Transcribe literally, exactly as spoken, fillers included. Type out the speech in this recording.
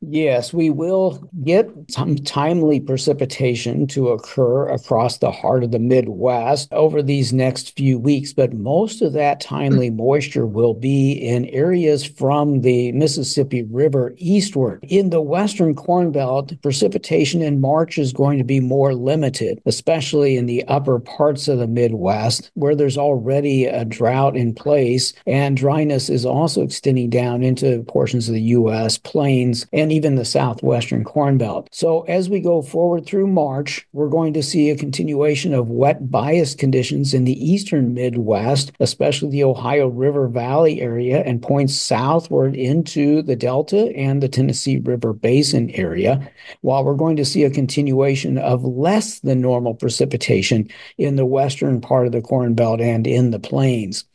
Yes, we will get some timely precipitation to occur across the heart of the Midwest over these next few weeks, but most of that timely moisture will be in areas from the Mississippi River eastward. In the western Corn Belt, precipitation in March is going to be more limited, especially in the upper parts of the Midwest, where there's already a drought in place, and dryness is also extending down into portions of the U S plains and even the southwestern Corn Belt. So as we go forward through March, we're going to see a continuation of wet bias conditions in the eastern Midwest, especially the Ohio River Valley area and points southward into the Delta and the Tennessee River Basin area, while we're going to see a continuation of less than normal precipitation in the western part of the Corn Belt and in the plains.